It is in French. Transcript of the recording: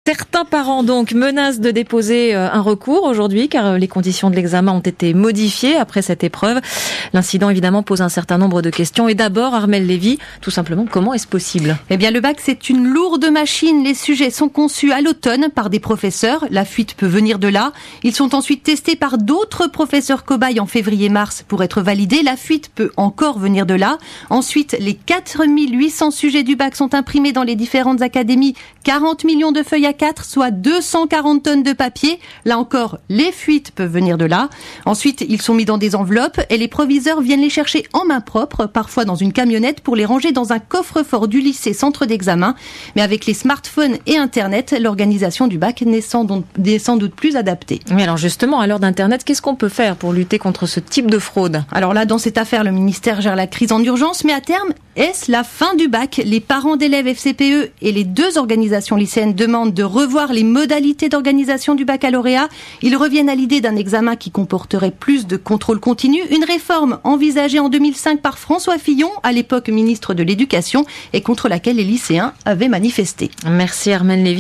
Certains parents donc menacent de déposer un recours aujourd'hui car les conditions de l'examen ont été modifiées après cette épreuve. L'incident évidemment pose un certain nombre de questions. Et d'abord, Armelle Lévy, tout simplement, comment est-ce possible ? Eh bien, le bac, c'est une lourde machine. Les sujets sont conçus à l'automne par des professeurs. La fuite peut venir de là. Ils sont ensuite testés par d'autres professeurs cobayes en février-mars pour être validés. La fuite peut encore venir de là. Ensuite, les 4800 sujets du bac sont imprimés dans les différentes académies. 40 millions de feuilles A4, soit 240 tonnes de papier. Là encore, les fuites peuvent venir de là. Ensuite, ils sont mis dans des enveloppes et les proviseurs viennent les chercher en main propre, parfois dans une camionnette, pour les ranger dans un coffre-fort du lycée centre d'examen. Mais avec les smartphones et Internet, l'organisation du bac n'est sans doute plus adaptée. Mais alors justement, à l'heure d'Internet, qu'est-ce qu'on peut faire pour lutter contre ce type de fraude ? Alors là, dans cette affaire, le ministère gère la crise en urgence, mais à terme, est-ce la fin du bac ? Les parents d'élèves FCPE et les deux organisations lycéennes demandent de revoir les modalités d'organisation du baccalauréat. Ils reviennent à l'idée d'un examen qui comporterait plus de contrôle continu, une réforme envisagée en 2005 par François Fillon, à l'époque ministre de l'Éducation, et contre laquelle les lycéens avaient manifesté. Merci Armelle Lévy.